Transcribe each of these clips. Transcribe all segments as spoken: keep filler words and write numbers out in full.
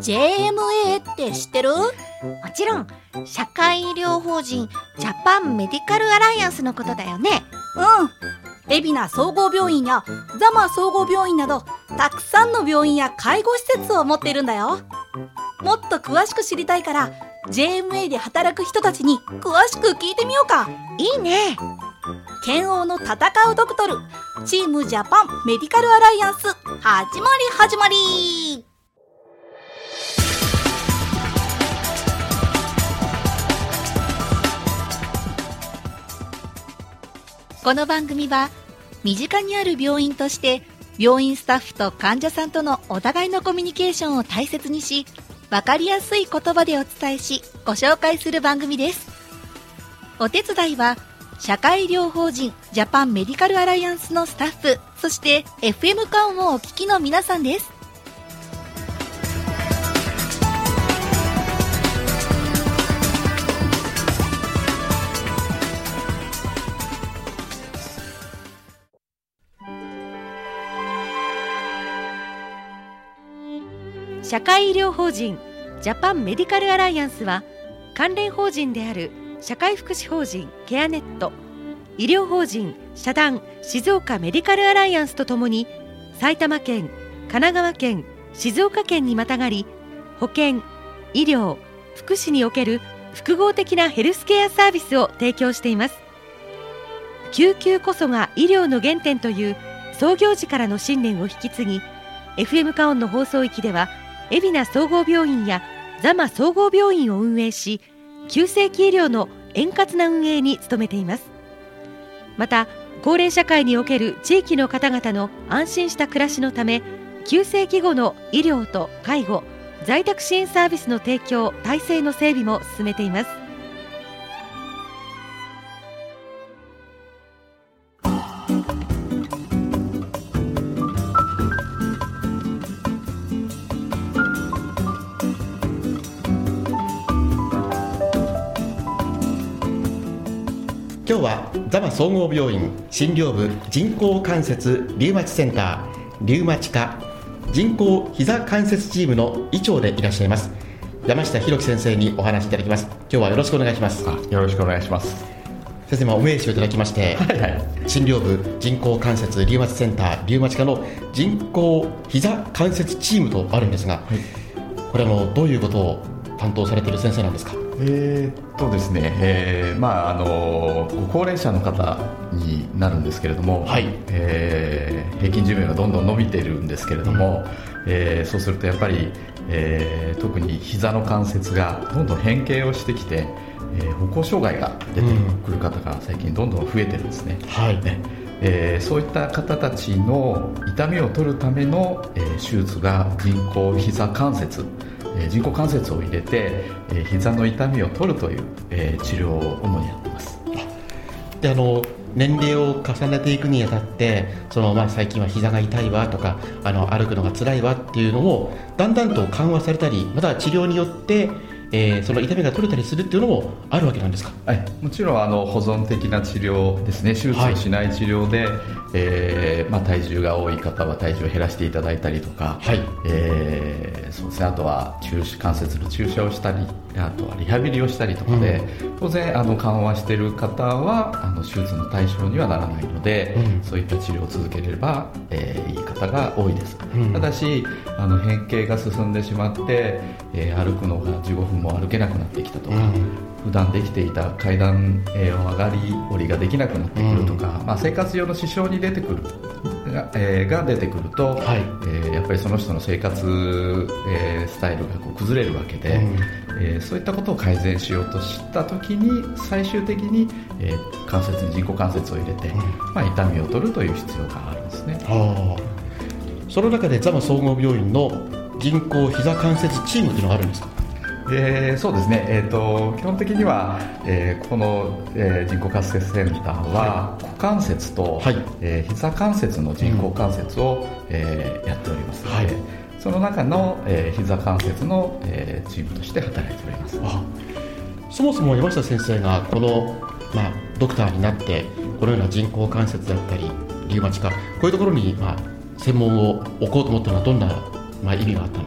ジェーエムエー って知ってる？ もちろん、社会医療法人ジャパンメディカルアライアンスのことだよね。 うん。海老名総合病院や座間総合病院など、たくさんの病院や介護施設を持っているんだよ。もっと詳しく知りたいから、ジェーエムエー で働く人たちに詳しく聞いてみようか。 いいね。 剣王の戦うドクトル、チームジャパンメディカルアライアンス、始まり始まり。 この番組は、身近にある病院として病院スタッフと患者さんとのお互いのコミュニケーションを大切にし、分かりやすい言葉でお伝えし、ご紹介する番組です。お手伝いは社会医療法人ジャパンメディカルアライアンスのスタッフ、そして エフエム カオンをお聞きの皆さんです。社会医療法人ジャパンメディカルアライアンスは、関連法人である社会福祉法人ケアネット、医療法人社団静岡メディカルアライアンスとともに、埼玉県、神奈川県、静岡県にまたがり、保健、医療、福祉における複合的なヘルスケアサービスを提供しています。救急こそが医療の原点という創業時からの信念を引き継ぎ、 エフエム カオンの放送域では海老名総合病院や座間総合病院を運営し、急性期医療の円滑な運営に努めています。また、高齢社会における地域の方々の安心した暮らしのため、急性期後の医療と介護、在宅支援サービスの提供・体制の整備も進めています。 今日は座間総合病院診療部人工関節リウマチセンターリウマチ科人工膝関節チームの医長でいらっしゃいます山下弘樹先生にお話しいただきます。今日はよろしくお願いします。 あ、よろしくお願いします。 先生、お名刺をいただきまして、はいはい、診療部人工関節リウマチセンターリウマチ科の人工膝関節チームとあるんですが、はい、これはのどういうことを担当されている先生なんですか？ えーっとですね、えーまあ、あのご高齢者の方になるんですけれども、はい、えー、平均寿命がどんどん伸びているんですけれども、うん、えー、そうするとやっぱり、えー、特に膝の関節がどんどん変形をしてきて、えー、歩行障害が出てくる方が最近どんどん増えてるんですね。はい、ね、えー、そういった方たちの痛みを取るための、えー、手術が人工膝関節、人工関節を入れて、えー、膝の痛みを取るという、えー、治療を主にやっています。 で、あの年齢を重ねていくにあたってその、まあ、最近は膝が痛いわとかあの歩くのが辛いわっていうのをだんだんと緩和されたり、また治療によって、えー、その痛みが取れたりするっていうのもあるわけなんですか？ はい、もちろんあの保存的な治療ですね。手術をしない治療で、はい、えーまあ、体重が多い方は体重を減らしていただいたりとか、はい、えー、そうですね、あとは注射関節の注射をしたり、あとはリハビリをしたりとかで、うん、当然あの緩和している方はあの手術の対象にはならないので、うん、そういった治療を続ければ、えー、いい方が多いです。うん、ただしあの変形が進んでしまって、えー、歩くのがじゅうごふんも歩けなくなってきたとか、うん、普段できていた階段を上がり下りができなくなってくるとか、うん、まあ、生活上の支障に出てくるが、えー、が出てくると、はい、えー、やっぱりその人の生活、えー、スタイルがこう崩れるわけで、うん、えー、そういったことを改善しようとしたときに最終的に、えー、関節に人工関節を入れて、うん、まあ、痛みを取るという必要があるんですね。はあ、その中で座間総合病院の人工膝関節チームというのがあるんですか？ えー、そうですね、えー、と基本的には、えー、この、えー、人工関節センターは股関節と、はい、えー、膝関節の人工関節を、うん、えー、やっておりますので、はい、その中の、えー、膝関節の、えー、チームとして働いております。 あ、そもそも山下先生がこの、まあ、ドクターになってこのような人工関節だったりリウマチ科、こういうところに、まあ、専門を置こうと思ったのはどんな、まあ、意味があったんですか？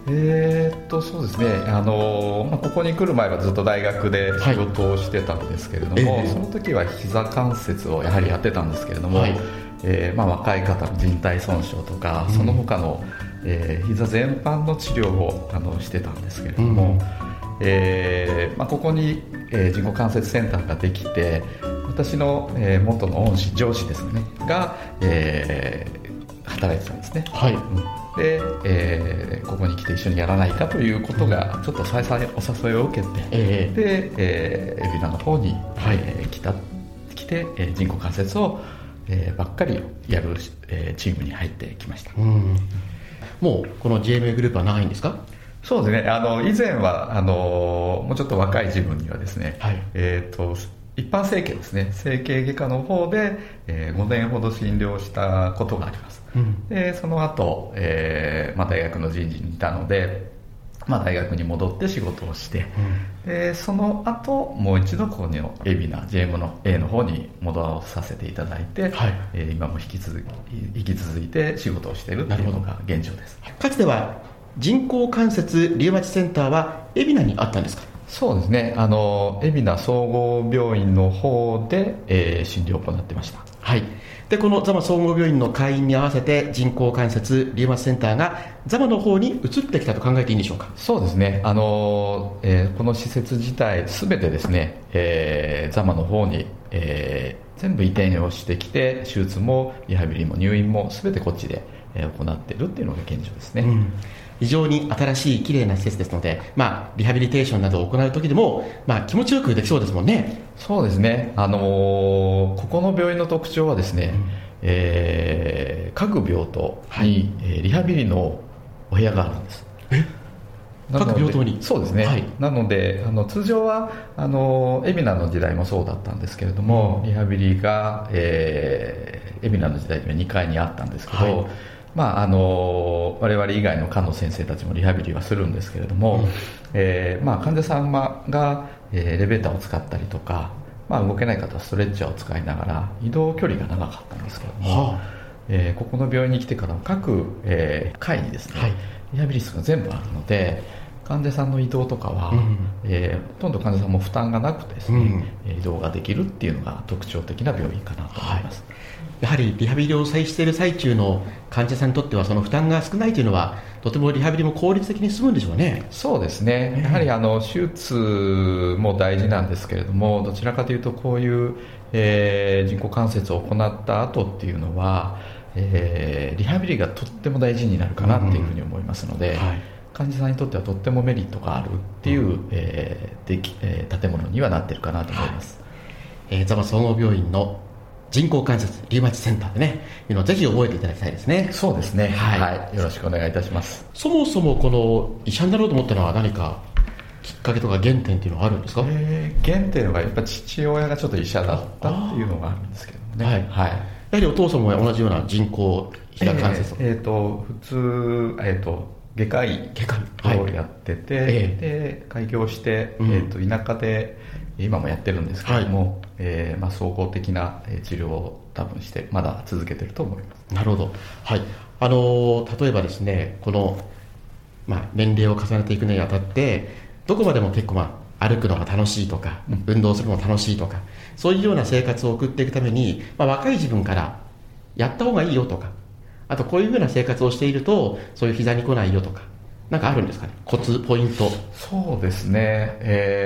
えー、っとそうですね、あのまあ、ここに来る前はずっと大学で仕事をしてたんですけれども、はい、その時は膝関節をやはりやってたんですけれども、はい、えーまあ、若い方の靭帯損傷とか、うん、その他の、えー、膝全般の治療をあのしてたんですけれども、うんえーまあ、ここに、えー、人工関節センターができて、私の、えー、元の恩師上司ですねが、えー、働いてたんですね、はい、で、えー、ここに来て一緒にやらないかということがちょっと再々お誘いを受けて、えー、で、えー、海老名の方に、はいえー、来た来て、えー、人工関節を、えー、ばっかりやる、えー、チームに入ってきました。うん、 もうこの ジェーエムエー グループは長いんですか？ そうですね、あの以前はあのもうちょっと若い自分にはですね、はいえー、と一般整形ですね、整形外科の方で、えー、ごねんほど診療したことがあります、うん、でその後、えーまあ、大学の人事にいたので、まあ、大学に戻って仕事をして、うん、でその後もう一度ここの海老名 ジェーエム の A の方に戻させていただいて、はいえー、今も引き続き、引き続いて仕事をしているというのが現状です。 かつては人工関節リウマチセンターは海老名にあったんですか？ そうですね、あの海老名総合病院の方で、えー、診療を行ってました。 はい、でこの座間総合病院の開院に合わせて人工関節リウマチセンターが座間の方に移ってきたと考えていいんでしょうか？ そうですね、あの、えー、この施設自体すべてですね、えー、座間の方に、えー、全部移転をしてきて、手術もリハビリも入院もすべてこっちで、えー、行っているっていうのが現状ですね。うん非常に新しい綺麗な施設ですので、まあ、リハビリテーションなどを行う時でも、まあ、気持ちよくできそうですもんね。 そうですね、あのー、ここの病院の特徴はですね、うんえー、各病棟に、はいえー、リハビリのお部屋があるんです。 え各病棟に？ そうですね、はい、なのであの通常はあの海老名の時代もそうだったんですけれども、うん、リハビリが、えー、海老名の時代にはにかいにあったんですけど、はいまあ、あの我々以外の科の先生たちもリハビリはするんですけれども、うんえーまあ、患者様が、えー、エレベーターを使ったりとか、まあ、動けない方はストレッチャーを使いながら移動距離が長かったんですけれども、はあえー、ここの病院に来てから各、えー、階にですね、はい、リハビリ室が全部あるので患者さんの移動とかは、うんえー、ほとんど患者さんも負担がなくてですね、うん、移動ができるっていうのが特徴的な病院かなと思います、はいやはりリハビリをしている最中の患者さんにとってはその負担が少ないというのはとてもリハビリも効率的に進むんでしょうね。 そうですね、やはりあの手術も大事なんですけれどもどちらかというとこういう、えー、人工関節を行った後っていうのは、えー、リハビリがとっても大事になるかなっていうふうに思いますので、うんはい、患者さんにとってはとってもメリットがあるっていう、うんえーできえー、建物にはなっているかなと思います、 はいえー、座間総合病院の人工関節リウマチセンターでねいうのをぜひ覚えていただきたいですね。 そうですね、はいはい、よろしくお願いいたします。 そもそもこの医者になろうと思ったのは何かきっかけとか原点っていうのはあるんですか？ えー、原点はやっぱり父親がちょっと医者だったっていうのがあるんですけどもね、 はいはい、やはりお父様も同じような人工膝関節を、 えーえー、と普通、えー、と外科医をやってて、はいで開業して、うんえー、と田舎で今もやってるんですけども、はいえーまあ、総合的な治療を多分してまだ続けてると思います。 なるほど、はい、あの例えばですねこの、まあ、年齢を重ねていくにあたってどこまでも結構、まあ、歩くのが楽しいとか、うん、運動するのが楽しいとかそういうような生活を送っていくために、まあ、若い自分からやった方がいいよとかあとこういうふうな生活をしているとそういう膝に来ないよとかなんかあるんですかね、コツポイント。 そうですね、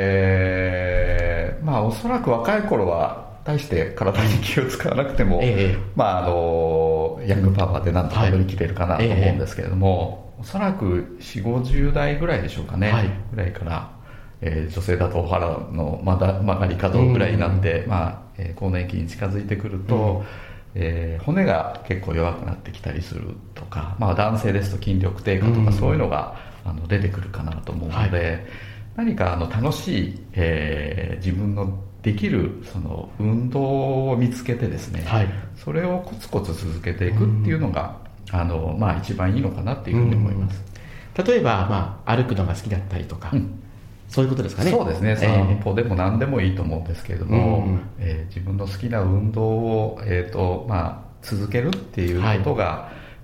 えー、まあおそらく若い頃は大して体に気を使わなくても、えー、まああのヤングパワーでなんとか乗り切れるかなと思うんですけれども、はいえー、おそらくよんじゅう、ごじゅう代ぐらいでしょうかね、はい、ぐらいから、えー、女性だとお腹の曲がり角ぐらいになって、うんまあえー、更年期に近づいてくると、うんえー、骨が結構弱くなってきたりするとか、まあ、男性ですと筋力低下とかそういうのが、うん、あの出てくるかなと思うので、はい、何かあの楽しい、えー、自分のできるその運動を見つけてですね、はい、それをコツコツ続けていくっていうのが、うん、あのまあ、一番いいのかなっていうふうに思います、 うん、例えば、まあ、歩くのが好きだったりとか、うんそういうことですかね。 そうですね、散歩でも何でもいいと思うんですけれども、えーえー、自分の好きな運動を、えーとまあ、続けるっていうことが、はい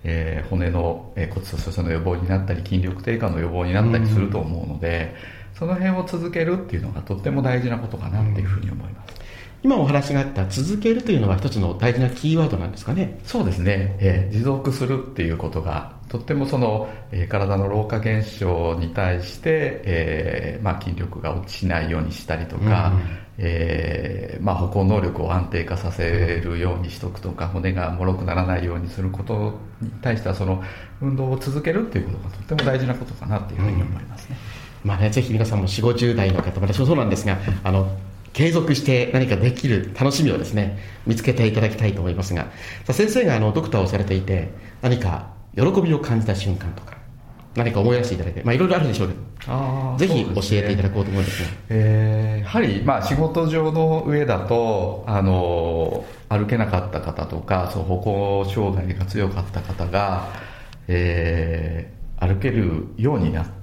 えー、骨の、えー、骨粗しょう症の予防になったり筋力低下の予防になったりすると思うので、うん、その辺を続けるっていうのがとっても大事なことかなっていうふうに思います。 今お話があった続けるというのは一つの大事なキーワードなんですかね。 そうですね、えー、持続するっていうことがとってもその、えー、体の老化現象に対して、えーまあ、筋力が落ちないようにしたりとか、うんえーまあ、歩行能力を安定化させるようにしとくとか、骨が脆くならないようにすることに対してはその運動を続けるっていうことがとっても大事なことかなっていうふうに思いますね。 うんまあね、ぜひ皆さんもよんじゅう、ごじゅう代の方、私もそうなんですが、あの継続して何かできる楽しみをですね見つけていただきたいと思いますが、さあ先生があのドクターをされていて何か喜びを感じた瞬間とか何か思い出していただいて、まあ、いろいろあるでしょうけど、あぜひ教えていただこうと思うんですね。 えー、やはり、まあ、仕事上の上だとあの歩けなかった方とかそう歩行障害が強かった方が、えー、歩けるようになって、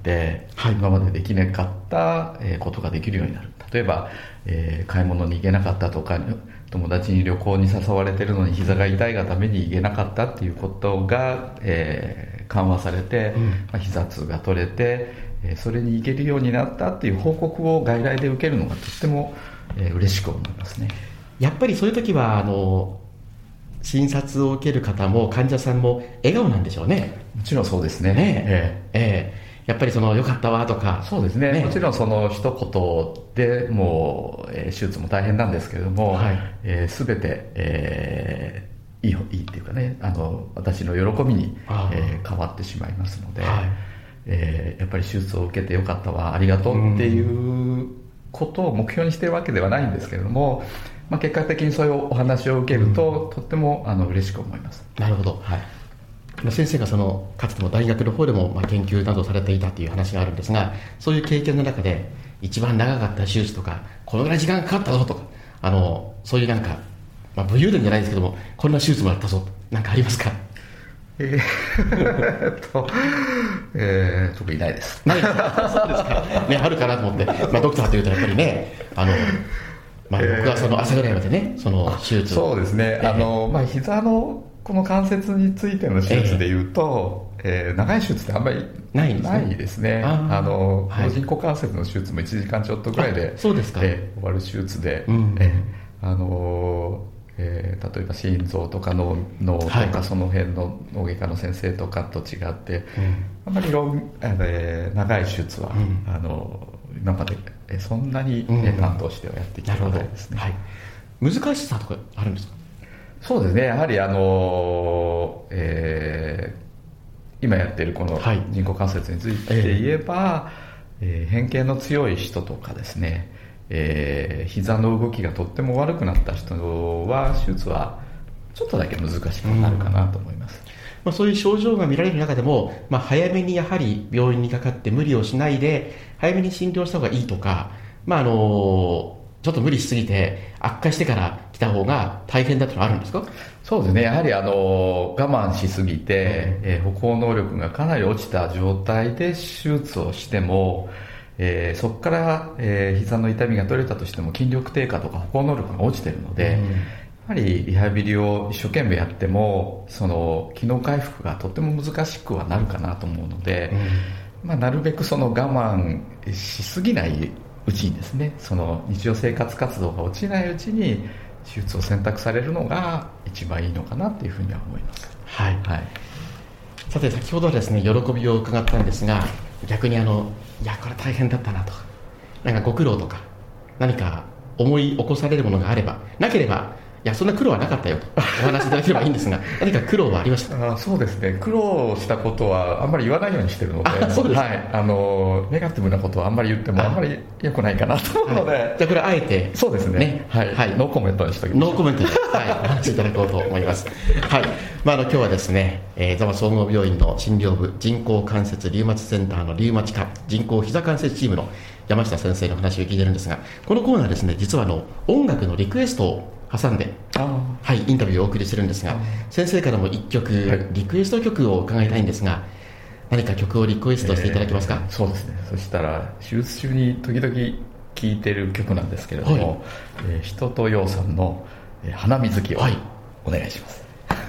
はい、今までできなかったことができるようになる。例えば、えー、買い物に行けなかったとか友達に旅行に誘われてるのに膝が痛いがために行けなかったっていうことが、えー、緩和されて、うんまあ、膝痛が取れて、えー、それに行けるようになったっていう報告を外来で受けるのがとっても、えー、嬉しく思いますね。 やっぱりそういう時はあの診察を受ける方も患者さんも笑顔なんでしょうね。 もちろんそうですね。 ねええええやっぱりその良かったわとか。 そうですね、ねもちろんその一言でもう、えー、手術も大変なんですけれども、はいえー、全て、えー、いいいいっていうかねあの私の喜びに、えー、変わってしまいますので、はいえー、やっぱり手術を受けて良かったわありがとうっていうことを目標にしているわけではないんですけれども、まあ、結果的にそういうお話を受けると、うん、とってもあの嬉しく思います。 なるほど、はい先生がそのかつても大学の方でもまあ研究などされていたという話があるんですが、そういう経験の中で一番長かった手術とかこのぐらい時間かかったぞとかあのそういうなんか、まあ、武勇伝じゃないですけどもこんな手術もやったぞなんかありますか？ えー、っと、えー、特にないです。 ないですか？そうですか、ね、あるかなと思って、まあ、ドクターというとやっぱりねあの、まあ、僕はその朝ぐらいまでねその手術そうですね、えー、あのまあ膝のこの関節についての手術でいうと、えーえー、長い手術ってあんまりないですね。ないですね。ああの、はい、人工関節の手術もいちじかんちょっとぐらいでそうですか、 えー、終わる手術で、うんえーあのえー、例えば心臓とか脳脳とか、はい、その辺の脳外科の先生とかと違って、うん、あんまりロン、えー、長い手術は、うん、あの今までそんなに、うん、担当してはやってきてないですね。はい、 難しさとかあるんですか？ そうですね、やはりあの、えー、今やっているこの人工関節について言えば、はいえー、変形の強い人とかですね、えー、膝の動きがとっても悪くなった人は手術はちょっとだけ難しくなるかなと思います、うんまあ、そういう症状が見られる中でも、まあ、早めにやはり病院にかかって無理をしないで早めに診療した方がいいとか、まああのちょっと無理しすぎて悪化してから来た方が大変だというのはあるんですか？ そうですね、やはりあの我慢しすぎて、うんえー、歩行能力がかなり落ちた状態で手術をしても、えー、そこから、えー、膝の痛みが取れたとしても筋力低下とか歩行能力が落ちているので、うん、やはりリハビリを一生懸命やってもその機能回復がとっても難しくはなるかなと思うので、うんまあ、なるべくその我慢しすぎないうちにですねその日常生活活動が落ちないうちに手術を選択されるのが一番いいのかなというふうには思います。 はい、はい、さて先ほどはですね喜びを伺ったんですが逆にあのいやこれ大変だったなとなんかご苦労とか何か思い起こされるものがあればなければいやそんな苦労はなかったよとお話しいただければいいんですが何か苦労はありましたか？ あそうですね苦労したことはあんまり言わないようにしてるのでそうです、 はい、あのネガティブなことはあんまり言ってもあんまり良くないかなと思うので、はい、 じゃあこれあえてそうですね、ねはいはい、ノーコメントにしておきましょう。 ノーコメントで、はい、お話しいただこうと思いますはい、まあ、あの今日はですね、えー、座間総合病院の診療部人工関節リウマチセンターのリウマチ科人工膝関節チームの山下先生の話を聞いてるんですがこのコーナーですね実はあの音楽のリクエストを挟んで、はい、インタビューをお送りしてるんですが先生からもいっきょく、はい、リクエスト曲を伺いたいんですが何か曲をリクエストしていただけますか？ えー、そうですねそしたら手術中に時々聴いてる曲なんですけれども、はいえー、人とようさんの、えー、花水木をお願いします、はい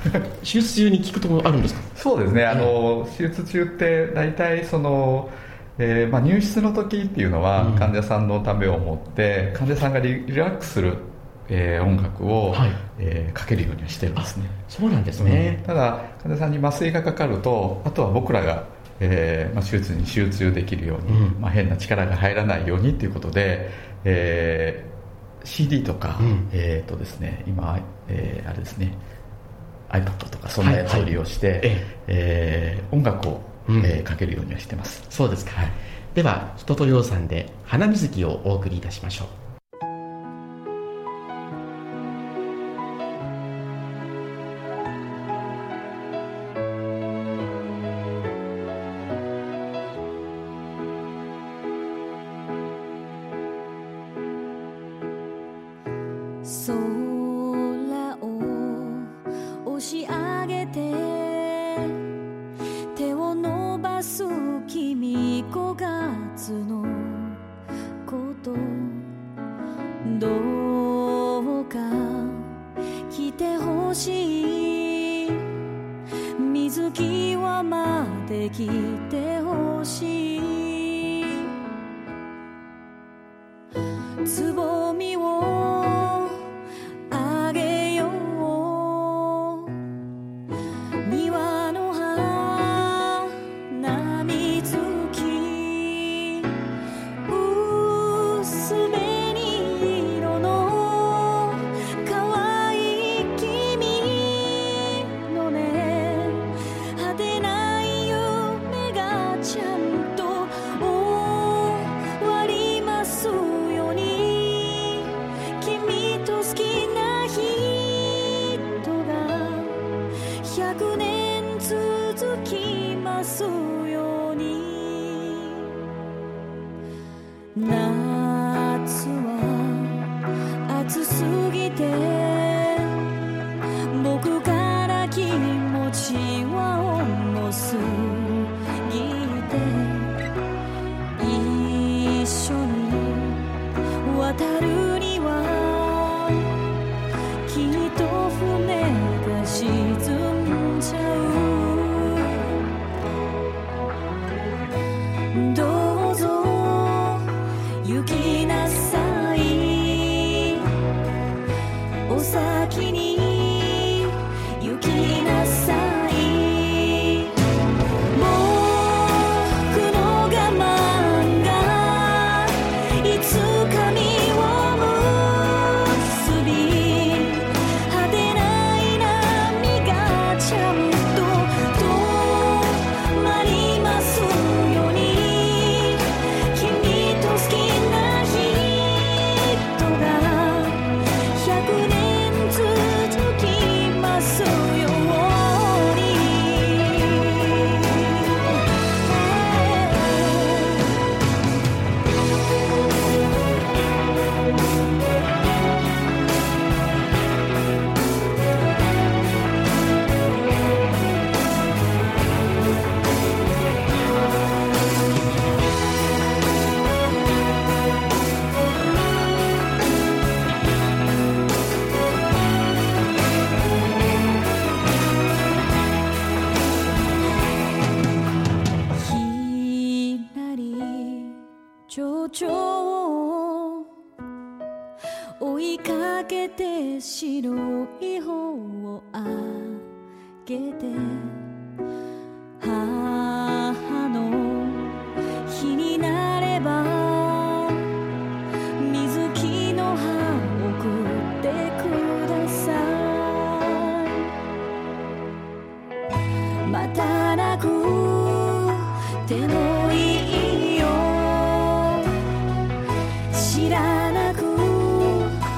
手術中に効くところあるんですか？ そうですね、あの手術中って大体その、えーまあ、入室の時っていうのは患者さんのためを思って、うん、患者さんが リ, リラックスする、えー、音楽を、はいえー、かけるようにしてるんですね。 そうなんですね、 うん、ただ患者さんに麻酔がかかるとあとは僕らが、えーまあ、手術に集中できるように、うんまあ、変な力が入らないようにということで、えー、シーディー とか、うんえーとですね、今、えー、あれですねiPad とかそんなやつを利用して、はいはいえー、音楽を、うんえー、かけるようにはしてます。 そうですか、はい、では人とようさんで花水木をお送りいたしましょう。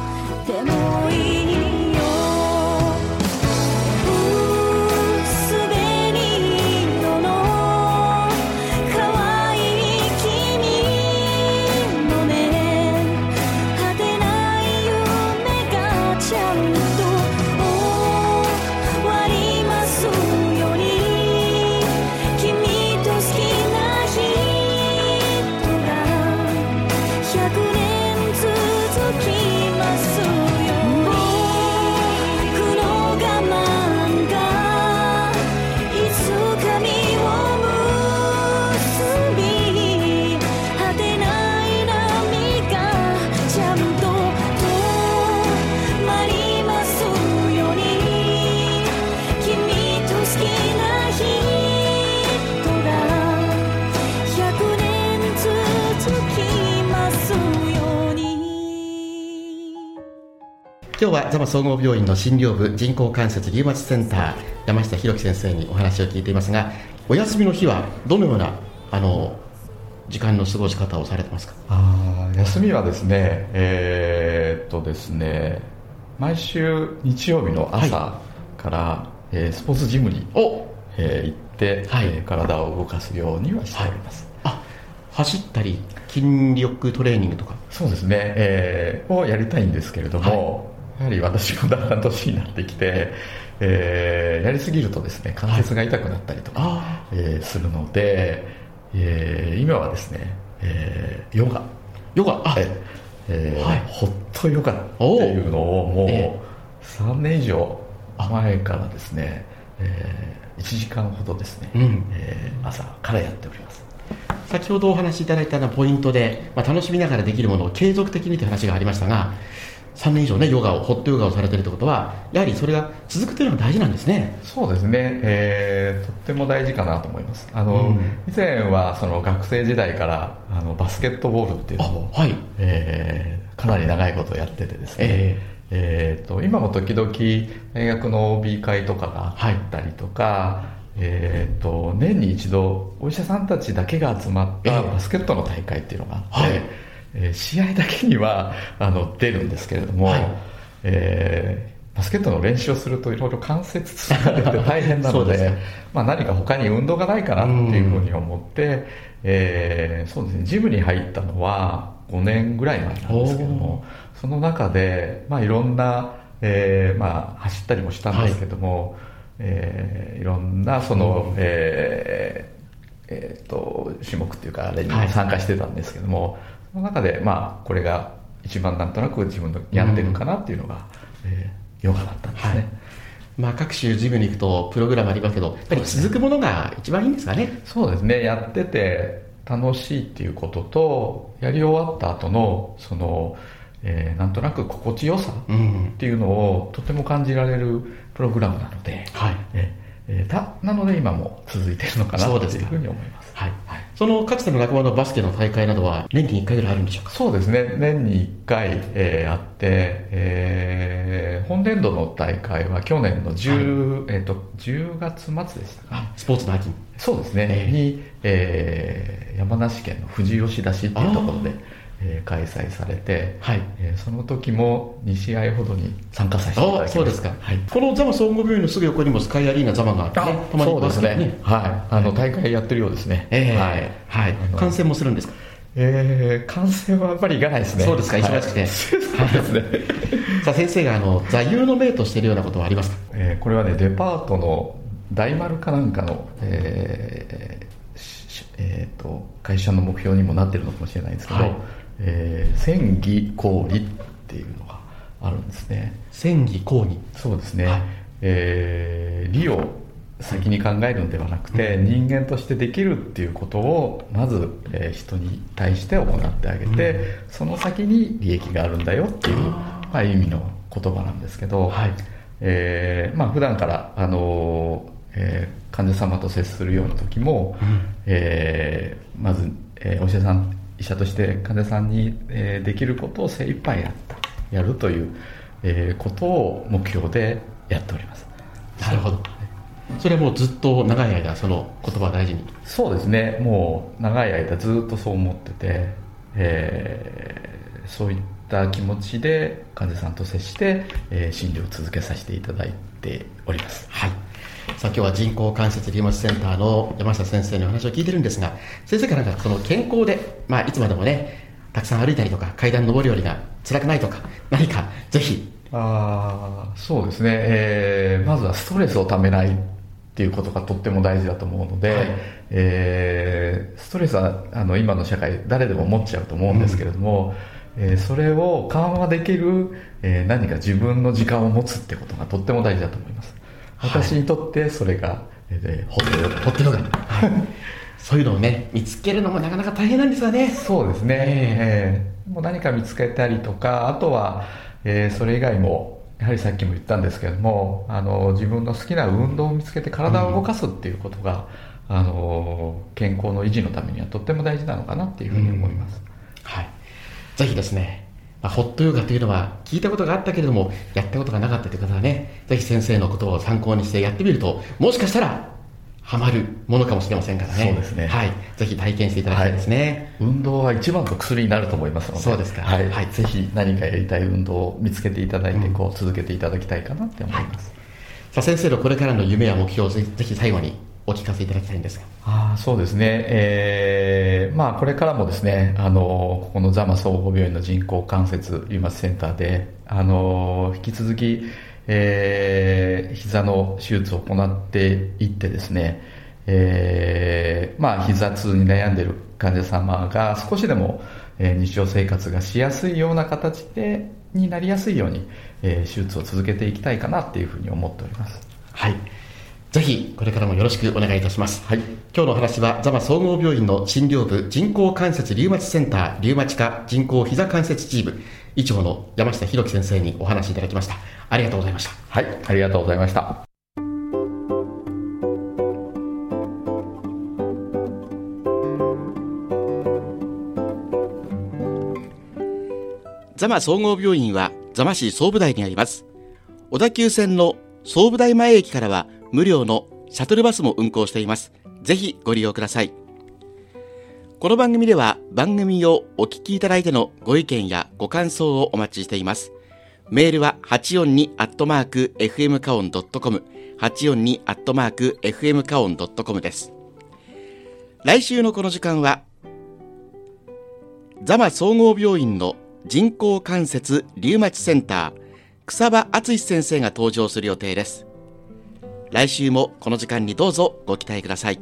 すべ今日は座間総合病院の診療部人工関節リウマチセンター山下弘樹先生にお話を聞いていますが、お休みの日はどのようなあの時間の過ごし方をされてますか？ あ休みはですね、えー、っとですね毎週日曜日の朝から、はい、えー、スポーツジムに、えー、行って、はい、えー、体を動かすようにはしております、 はい、あ、走ったり筋力トレーニングとか。 そうですね、えー、をやりたいんですけれども、はい、やはり私もだんだん年になってきて、えー、やりすぎるとですね関節が痛くなったりとか、はい、えー、するので、えー、今はですね、えー、ヨガヨガあ、 ええーはい、ホットヨガっていうのをもうさんねん以上前からですね、えー、いちじかんほどですね、うん、えー、朝からやっております。 先ほどお話しいただいたポイントで、まあ、楽しみながらできるものを継続的にという話がありましたが、さんねん以上ねヨガをホットヨガをされているということはやはりそれが続くというのが大事なんですね。 そうですね、えー、とっても大事かなと思います。あの、うん、以前はその学生時代からあのバスケットボールっていうのを、はい、えー、かなり長いことやっててですね、えーえー、と今も時々大学の オービー 会とかがあったりとか、はい、えー、と年に一度お医者さんたちだけが集まったバスケットの大会っていうのがあって、はい、えー、試合だけにはあの出るんですけれども、はい、えー、バスケットの練習をするといろいろ関節痛が出て大変なのでで、まあ、何か他に運動がないかなっていうふうに思って、えー、そうですね、ジムに入ったのはごねんぐらい前なんですけども、その中で、まあ、いろんな、えーまあ、走ったりもしたんですけども、はい、えー、いろんなその、うん、えーえー、と種目っていうかあれに参加してたんですけども、はい、その中で、まあ、これが一番なんとなく自分のやってるかなっていうのが、うん、えー、ヨガだったんですね、はい、 まあ、各種ジムに行くとプログラムありますけど、やっぱり続くものが一番いいんですかね。 そうですね、やってて楽しいっていうことと、やり終わった後のその、えー、なんとなく心地よさっていうのをとても感じられるプログラムなので、はい、えー、たなので今も続いているのかなというふうに思います。 はいはい、そのかつての仲間のバスケの大会などは年にいっかいぐらいあるんでしょうか？ そうですね、年にいっかい、えー、あって、えー、本年度の大会は去年の 10,、はい、えー、とじゅうがつ末でしたかね。 スポーツの秋に。 そうですね、えー、に、えー、山梨県の富士吉田市っていうところで、えー、開催されて、はい、えー、その時もに試合ほどに参加させていただきました。 そうですか、はい、この座間総合病院のすぐ横にもスカイアリーナ座間があってね、 たまにバスケね、そうですね、はい、あの大会やってるようですね、 えー、はいはい、観戦もするんですか？ えー、観戦はやっぱり行かないですね。 そうですか、忙しくて、はい、そうですねさあ先生があの座右の銘としているようなことはありますか？ えー、これはね、デパートの大丸かなんかの、えーえー、と会社の目標にもなってるのかもしれないんですけど、はい、えー、戦技公理っていうのがあるんですね。 戦技公理。 そうですね、はい、えー、理を先に考えるんではなくて、うん、人間としてできるっていうことをまず、えー、人に対して行ってあげて、うん、その先に利益があるんだよっていう、まあ、意味の言葉なんですけど、はい、えーまあ、普段から、あのーえー、患者様と接するような時も、うん、えー、まず、えー、お医者さん医者として患者さんに、えー、できることを精一杯やったやるという、えー、ことを目標でやっております。 なるほど。それはもうずっと長い間その言葉を大事に。 そうですね、もう長い間ずっとそう思ってて、えー、そういった気持ちで患者さんと接して、えー、診療を続けさせていただいております。 はい。さあ今日は人工関節リウマチセンターの山下先生のお話を聞いてるんですが、先生からなんかその健康で、まあ、いつまでもねたくさん歩いたりとか階段上り下りが辛くないとか何かぜひ。 あそうですね、えー、まずはストレスをためないっていうことがとっても大事だと思うので、はい、えー、ストレスはあの今の社会誰でも持っちゃうと思うんですけれども、うん、えー、それを緩和できる、えー、何か自分の時間を持つってことがとっても大事だと思います。私にとってそれが、はい、えー、ホットヨガ、 ホットヨガそういうのをね見つけるのもなかなか大変なんですよね。 そうですね、えー、もう何か見つけたりとか、あとは、えー、それ以外もやはりさっきも言ったんですけれども、あの自分の好きな運動を見つけて体を動かすっていうことが、うん、あの健康の維持のためにはとっても大事なのかなっていうふうに思います、うん、 はい、ぜひですねまあ、ホットヨガというのは聞いたことがあったけれどもやったことがなかったという方はね、ぜひ先生のことを参考にしてやってみると、もしかしたらハマるものかもしれませんからね。 そうですね、 はい、ぜひ体験していただきたいですね、 はい、運動は一番の薬になると思いますので。 そうですか、 はいはい、 ぜひ何かやりたい運動を見つけていただいて、こう続けていただきたいかなって思います、 はい、さあ先生のこれからの夢や目標をぜひ最後にお聞かせいただきたいんですが。 あそうですね、えーまあ、これからもですね、あのここの座間総合病院の人工関節リウマチセンターで、あの引き続き、えー、膝の手術を行っていってですね、えーまあ、膝痛に悩んでいる患者様が少しでも、えー、日常生活がしやすいような形でになりやすいように、えー、手術を続けていきたいかなっていうふうに思っております。 はい、ぜひこれからもよろしくお願いいたします。 はい、 今日のお話は座間総合病院の診療部人工関節リウマチセンターリウマチ科人工膝関節チーム医長の山下弘樹先生にお話しいただきました。ありがとうございました。 はい、ありがとうございました。 座間総合病院は座間市総武台にあります。小田急線の総武台前駅からは無料のシャトルバスも運行しています。ぜひご利用ください。この番組では番組をお聞きいただいてのご意見やご感想をお待ちしています。メールは はちよんに アットマーク エフエム カオン ドットコム はちよんに アットマーク エフエム カオン ドットコム です。来週のこの時間は座間総合病院の人工関節リウマチセンター草場敦先生が登場する予定です。来週もこの時間にどうぞご期待ください。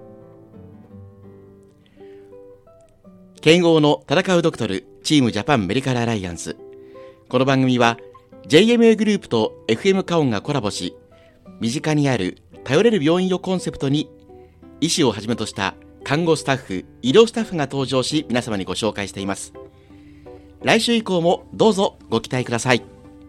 剣豪の戦うドクトルチームジャパンメディカルアライアンス。この番組は ジェイエムエー グループと エフエム カオンがコラボし、身近にある頼れる病院をコンセプトに医師をはじめとした看護スタッフ、医療スタッフが登場し、皆様にご紹介しています。来週以降もどうぞご期待ください。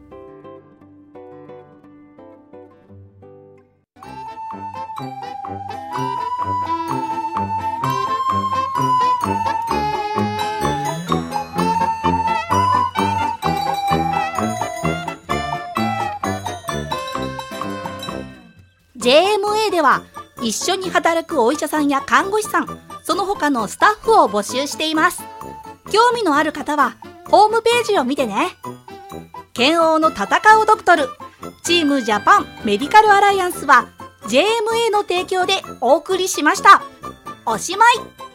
ジェイエムエー では一緒に働くお医者さんや看護師さん、その他のスタッフを募集しています。興味のある方はホームページを見てね。剣王の戦うドクトルチームジャパンメディカルアライアンスは ジェイエムエー の提供でお送りしました。おしまい。